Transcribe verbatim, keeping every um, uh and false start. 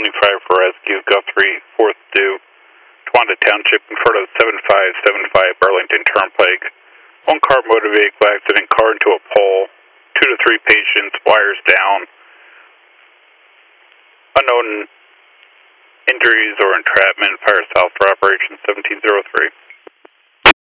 seventy-five for rescue, Guthrie, fourth due, Towanda Township in front of seven five seven five Burlington Turnpike. One car motor vehicle accident, car into a pole, two to three patients, wires down. Unknown injuries or entrapment, fire south